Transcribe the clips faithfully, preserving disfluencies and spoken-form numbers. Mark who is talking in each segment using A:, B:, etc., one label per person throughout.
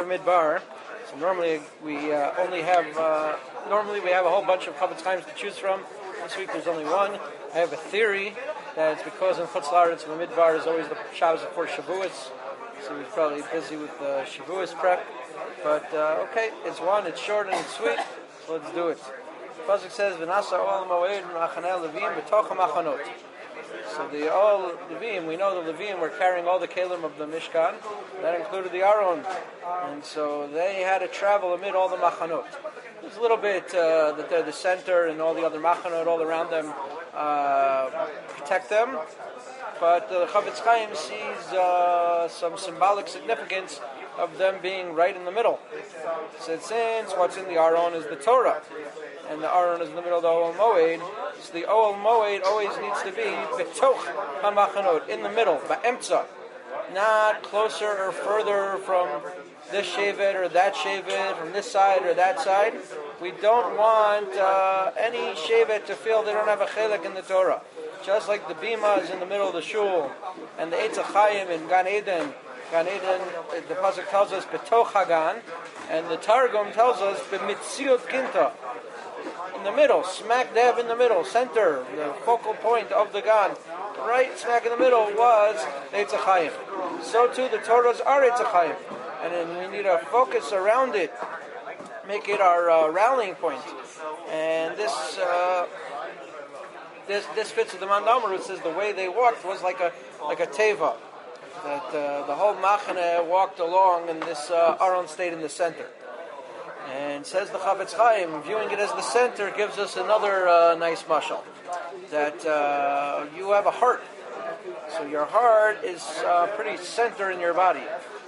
A: Midbar. So normally we uh, only have uh, normally we have a whole bunch of Chavetz Chaims to choose from. This week there's only one. I have a theory that it's because in Chutz La'aretz the Midbar is always the Shabbos before Shavuos, so he's probably busy with the Shavuos prep. But uh, okay, it's one, it's short and it's sweet, so let's do it. The Pasuk says, "V'nasa ol moed ma'achanei levim b'toch ha'machanot." So the all Levim, we know the Levim were carrying all the kelim of the Mishkan. That included the Aron, and so they had to travel amid all the machanot. There's a little bit uh, that they're the center, and all the other machanot all around them uh, protect them. But the uh, Chavetz Chaim sees uh, some symbolic significance of them being right in the middle. So since what's in the Aron is the Torah, and the Aron is in the middle of the Ohel Moed, so the Ohel Moed always needs to be betoch hamachanot, in the middle, ba'emtza, not closer or further from this shevet or that shevet, from this side or that side. We don't want uh, any shevet to feel they don't have a chelik in the Torah. Just like the bima is in the middle of the shul, and the Eitz HaChaim in Gan Eden, Gan Eden, the pasuk tells us betoch hagan, and the Targum tells us b'mitziut ginta, in the middle, smack dab in the middle, center, the focal point of the Gan, right smack in the middle was Eitz HaChaim. So too the Torahs are Eitz HaChaim, and then we need to focus around it, make it our uh, rallying point. And this uh, this this fits with the Man Damer, who says the way they walked was like a like a teva, that uh, the whole machane walked along, and this uh, Aron stayed in the center. And says the Chavetz Chaim, viewing it as the center gives us another uh, nice mashal, that uh, you have a heart. So your heart is uh, pretty center in your body.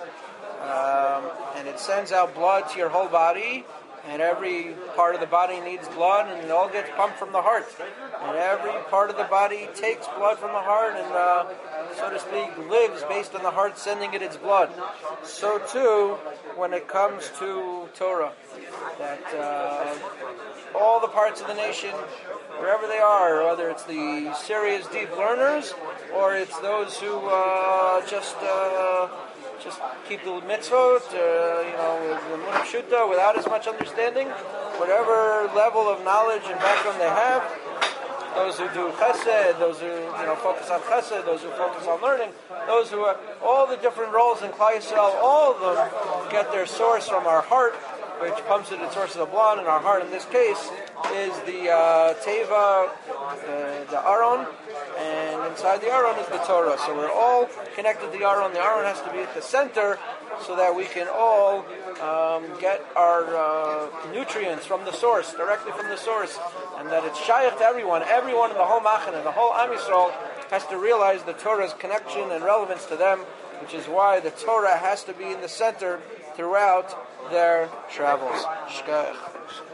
A: Um, and it sends out blood to your whole body, and every part of the body needs blood, and it all gets pumped from the heart. And every part of the body takes blood from the heart, and uh, so to speak, lives based on the heart sending it its blood. So too, when it comes to Torah, that uh, all the parts of the nation, wherever they are, whether it's the serious deep learners, or it's those who uh, just uh, just keep the mitzvot, uh, you know, with the munah pshuta, without as much understanding, whatever level of knowledge and background they have, those who do chesed, those who you know focus on chesed, those who focus on learning, those who are, all the different roles in Klal Yisrael, all of them get their source from our heart, which pumps it at the source of the blood, and our heart in this case is the uh, teva, the, the Aron, and inside the Aron is the Torah. So we're all connected to the Aron. The Aron has to be at the center so that we can all um, get our uh, nutrients from the source, directly from the source, and that it's shaykh to everyone. Everyone in the whole Machan and the whole Am Yisrael has to realize the Torah's connection and relevance to them, which is why the Torah has to be in the center throughout their travels. Shkach.